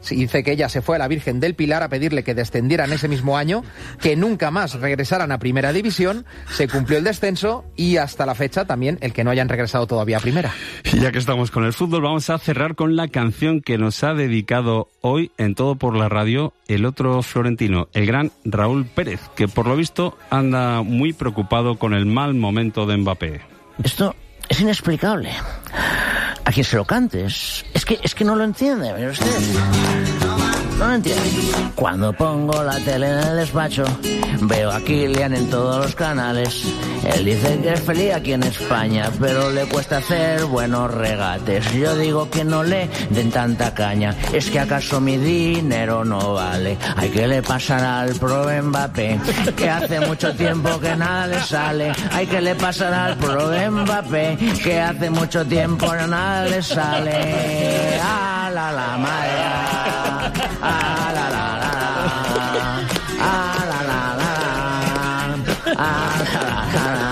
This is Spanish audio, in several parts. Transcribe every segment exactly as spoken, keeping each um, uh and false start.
Dice que ella se fue a la Virgen del Pilar a pedirle que descendieran ese mismo año, que nunca más regresaran a Primera División, se cumplió el descenso y hasta la fecha también el que no hayan regresado todavía a Primera. Y ya que estamos con el fútbol, vamos a cerrar con la canción que nos ha dedicado hoy en Todo por la Radio el otro florentino, el gran Raúl Pérez, que por lo visto anda muy preocupado con el mal momento de Mbappé. Esto es inexplicable. A quien se lo cantes, es que, es que no lo entiende, mire usted. No lo entiende. Cuando pongo la tele en el despacho, veo a Kylian en todos los canales. Él dice que es feliz aquí en España, pero le cuesta hacer buenos regates. Yo digo que no le den tanta caña. ¿Es que acaso mi dinero no vale? Ay, ¿qué le pasará al pro Mbappé? Que hace mucho tiempo que nada le sale. Ay, ¿qué le pasará al pro Mbappé? Que hace mucho tiempo que nada le sale. ¡Ah, la, la, madre! ¡Ah, la, la, la! ¡Ah, la, la, la! ¡Ah, la, la, la!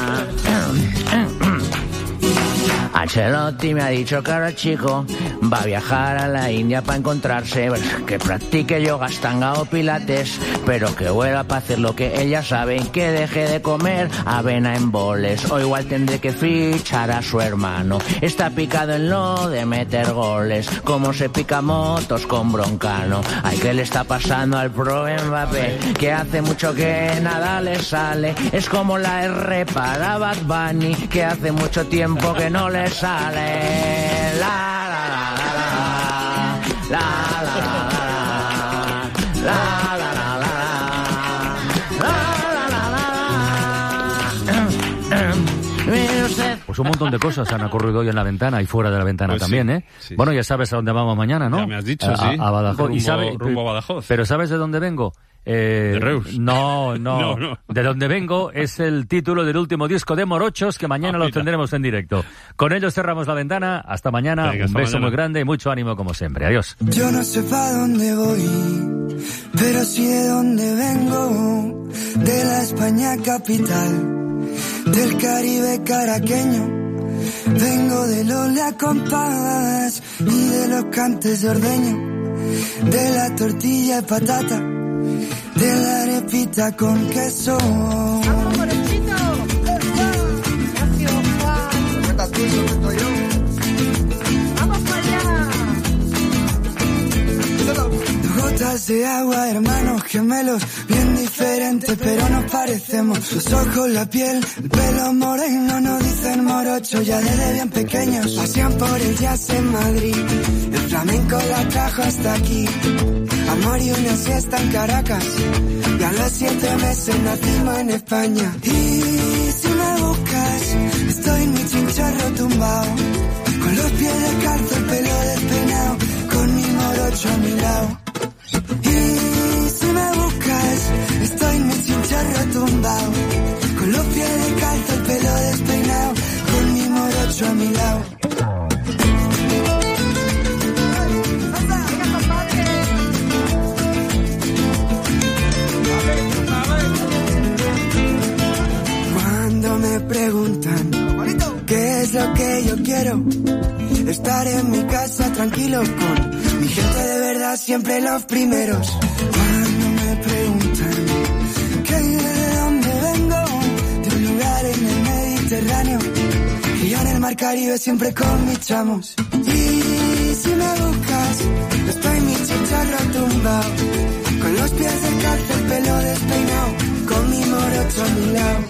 Ancelotti me ha dicho que ahora chico va a viajar a la India para encontrarse, que practique yoga, stanga o pilates, pero que vuelva para hacer lo que ella sabe, que deje de comer avena en boles, o igual tendré que fichar a su hermano. Está picado en lo de meter goles, como se pica motos con Broncano. Ay, ¿qué le está pasando al pro Mbappé? Que hace mucho que nada le sale, es como la R para Bad Bunny, que hace mucho tiempo que no le sale. La la la la la la la la la la la. Pues un montón de cosas han ocurrido hoy en la ventana y fuera de la ventana pues también, sí, ¿eh? Sí, bueno, ya sabes a dónde vamos mañana, ¿no? Ya me has dicho, a, sí. A Badajoz. Rumbo, y sabe, rumbo a Badajoz. Pero ¿sabes de dónde vengo? Eh, de Reus. No, no, no, no. De donde vengo es el título del último disco de Morochos, que mañana ah, lo tendremos en directo. Con ello cerramos la ventana. Hasta mañana. Venga, hasta un beso mañana. Muy grande y mucho ánimo como siempre. Adiós. Yo no sé para dónde voy, pero sí de dónde vengo. De la España capital, del Caribe caraqueño. Vengo del ole a compás y de los cantes de ordeño. De la tortilla de patata, de la arepita con queso. ¡Vamos, Morechito! Gracias, Juan. ¡Vamos para allá! Gotas de agua, hermanos gemelos, bien diferentes, pero nos parecemos. Los ojos, la piel, el pelo moreno, nos dicen morocho ya desde bien pequeños. Pasean por el jazz en Madrid, el flamenco la trajo hasta aquí. Amor y una siesta en Caracas, y a los siete meses nacimos en España. Y si me buscas, estoy en mi chinchorro tumbado, con los pies descalzos, el pelo despeinado, con mi morocho a mi lado. Y si me buscas, estoy en mi chinchorro tumbado, con los pies descalzos, el pelo despeinado, con mi morocho a mi lado. Cuando me preguntan qué es lo que yo quiero, estar en mi casa tranquilo con mi gente de verdad, siempre los primeros. Cuando me preguntan que de dónde vengo, de un lugar en el Mediterráneo, y yo en el mar Caribe siempre con mis chamos. Y si me buscas, estoy en mi chicharro tumbado, con los pies descalzos, el pelo despeinado, con mi morocho a mi lado.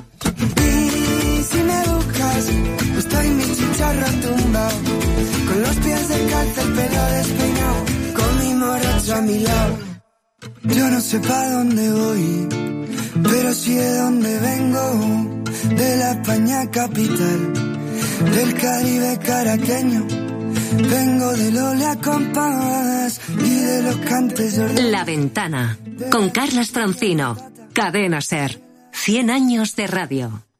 Y si me buscas, estoy en mi chicharro tumbado, con los pies descalzos, el pelo despeinado, con mi morocho a mi lado. Yo no sé pa' dónde voy, pero sí de dónde vengo. De la España capital, del Caribe caraqueño. Vengo del ole a compás y de los cantes de ordeño. La Ventana, con Carlas Troncino. Cadena Ser. cien años de radio.